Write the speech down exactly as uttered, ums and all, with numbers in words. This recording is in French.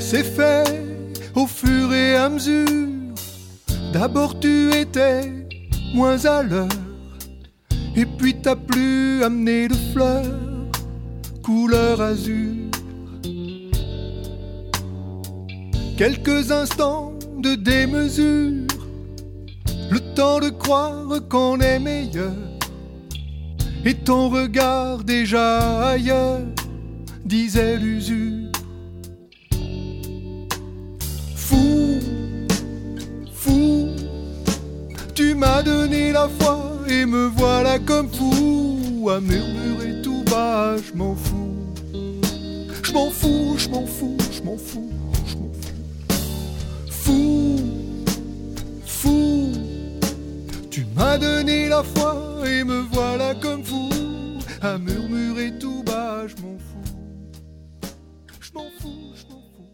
s'est fait au fur et à mesure. D'abord tu étais moins à l'heure, et puis t'as plus amené de fleurs couleur azur. Quelques instants de démesure, le temps de croire qu'on est meilleur, et ton regard déjà ailleurs disait l'usure. Fou, fou, tu m'as donné la foi et me voilà comme fou à murmurer tout bas, je m'en fous. Je m'en fous, je m'en fous, je m'en fous, je m'en fous. Fou, fou, tu m'as donné la foi et me voilà comme fou à murmurer tout bas, je m'en fous. Je m'en fous, je m'en fous.